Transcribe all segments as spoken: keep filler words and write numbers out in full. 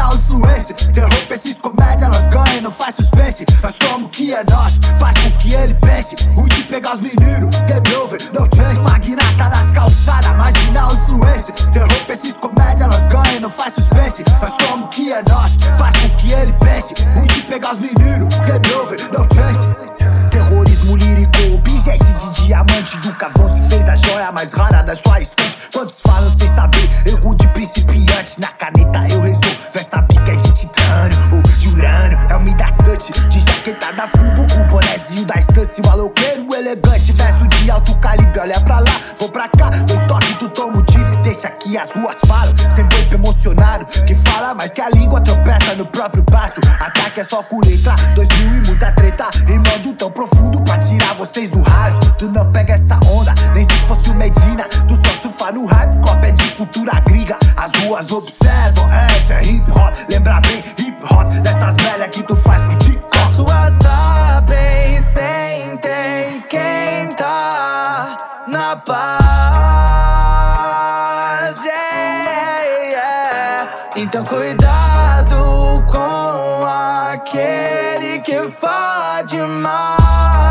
marginal influência. Interrompe esses comédia, elas ganham, não faz suspense. Nós tomamos o que é nosso, faz com que ele pense. Ruim de pegar os meninos, game over, no chance. Magnata das calçadas, marginal influência. Interrompe esses comédia, elas ganham, não faz suspense. Nós tomamos o que é nosso, faz com que ele pense. Ruim de pegar os meninos, game over, no chance. Terrorismo lírico, objeto de diamante. Do cavão se fez a joia mais rara da sua estante. Quantos falam sem saber, erro de principiantes. Na caneta eu resolvo, essa bica é de titânio ou de urânio, é o Midas Touch. De jaqueta da Fubo, com o bonezinho da estância. O maloqueiro elegante, verso de alto calibre. Olha pra lá, vou pra cá, dois toques, tu toma o tip. Deixa que as ruas falam, sem boipo emocionado. Que fala mais que a língua tropeça no próprio passo. Ataque é só com letra, dois mil e muita treta. Rimando tão profundo pra tirar vocês do raso. Tu não pega essa onda, nem se fosse o Medina. Tu só surfa no hype, cópia de cultura gringa. As ruas observam, essa é hip hop. Lembra bem hip hop, dessas velhas que tu faz pro TikTok. As ruas sabem, sentem quem tá na paz, yeah, yeah. Então cuidado com aquele que fala demais,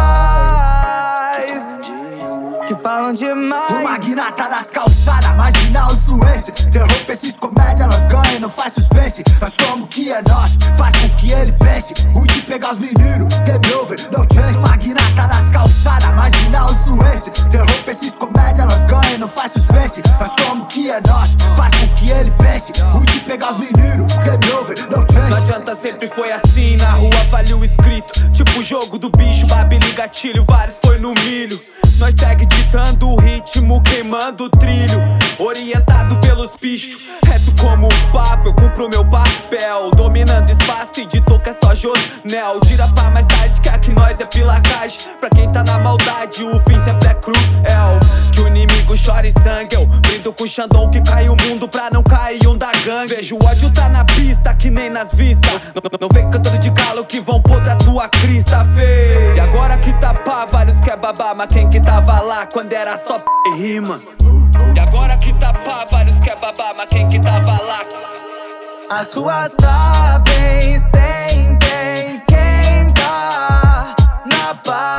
que falam demais. O magnata das calçadas, marginal influência. Interrompe esses comédia, elas ganham, não faz suspense. Nós tomamos o que é nosso, faz com que ele pense. Ruim de pegar os meninos, game over, no chance. Magnata das calçadas, marginal influência. Interrompe esses comédia, elas ganham, não faz suspense. Nós tomamos o que é nosso, faz com que ele pense. Ruim de pegar os meninos, game over, no chance. Não adianta, sempre foi assim, na rua valia o escrito. Tipo o jogo do bicho, babili gatilho, vários foi no milho. Nós segue ditando o ritmo, queimando o trilho. Orientado pelos bichos, reto como o papo, eu cumpro meu papel. Dominando espaço e de toca só Jonel. Tira pra mais tarde que aqui nós é pilacagem. Pra quem tá na maldade, o fim sempre é cruel. Que o inimigo chora em sangue, eu brindo com o Xandão que cai o mundo pra não cair um da gangue. Vejo o ódio tá na pista, que nem nas vistas. Não, não, não vem cantando de galo que vão pôr da tua crista, feio. E agora que tá pá, vários quer babar, mas quem que tava lá quando era só p e rima? E agora que tá pá, vários quer babar, mas quem que tava lá? As ruas sabem, sentem quem tá na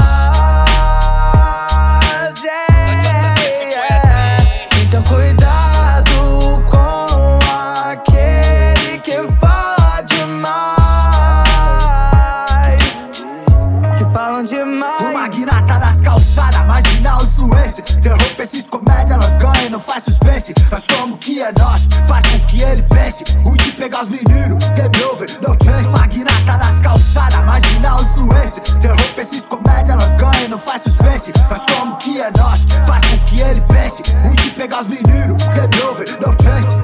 paz, yeah, yeah. Então cuidado com aquele que fala demais, que falam demais. O magnata das calçadas, marginal influência. Interrompe esses comédia, elas ganham, não faz suspense. Nós tomamos o que é nosso, faz com que ele pense. Ruim de pegar os meninos, game over, no chance. Magnata das calçadas, marginal influência. Interrompe esses comédia, elas ganham, não faz suspense. Nós tomamos o que é nosso, faz com que ele pense. Ruim de pegar os meninos, game over, no chance.